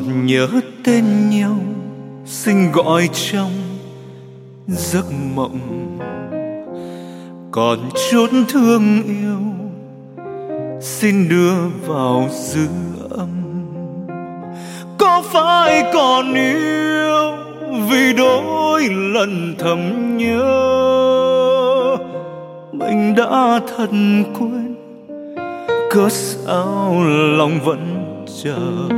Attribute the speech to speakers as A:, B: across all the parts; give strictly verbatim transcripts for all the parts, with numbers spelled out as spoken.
A: còn nhớ tên nhau xinh gọi trong giấc mộng, còn chút thương yêu xin đưa vào dư âm. Có phải còn yêu vì đôi lần thầm nhớ mình đã thật quên, cớ sao lòng vẫn chờ.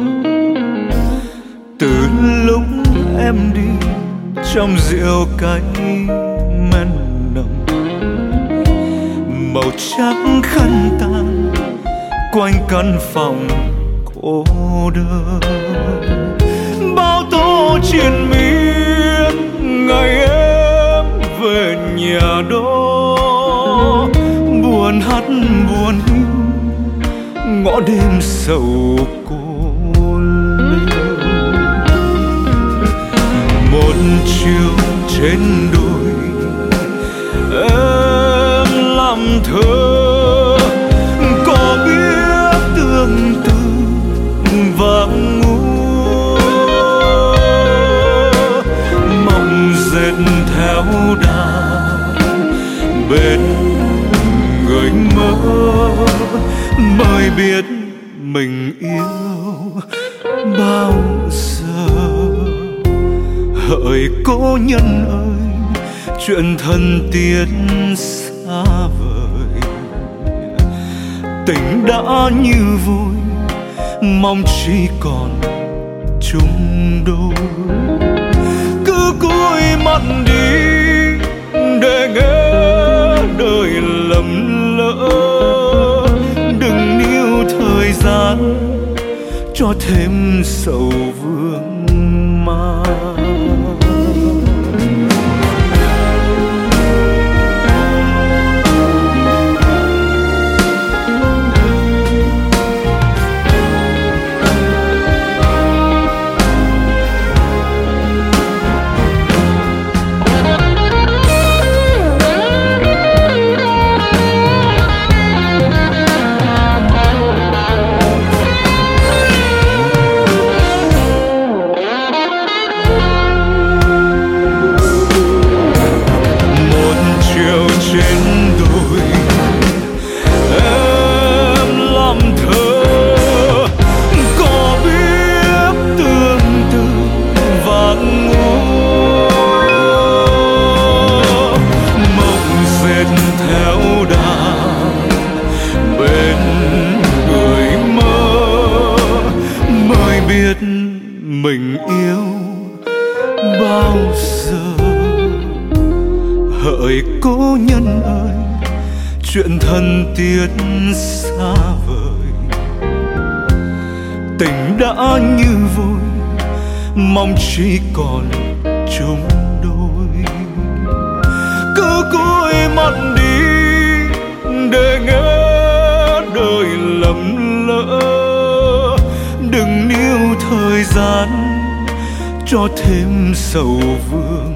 A: Từ lúc em đi trong rượu cay men nồng, màu trắng khăn tàn quanh căn phòng cô đơn. Bao tố triền miên ngày em về nhà đó, buồn hát buồn hiu ngõ đêm sầu cô liêu. Một chiều trên đồi em làm thơ, có biết tương tư vàng ngô, mong dệt theo đàn bên người mơ, mới biết mình yêu bao giờ. Hỡi cố nhân ơi, chuyện thân thiết xa vời, tình đã như vôi mong chỉ còn chung đôi. Cứ cúi mặt đi để nghe đời lầm lỡ, đừng níu thời gian cho thêm sầu vương ma. Mình yêu bao giờ. Hỡi cố nhân ơi, chuyện thân thiết xa vời, tình đã như vôi mong chỉ còn chung đôi. Cứ cúi mặt đi để nghe đời lầm lỡ, đừng níu thời gian cho thêm sầu vương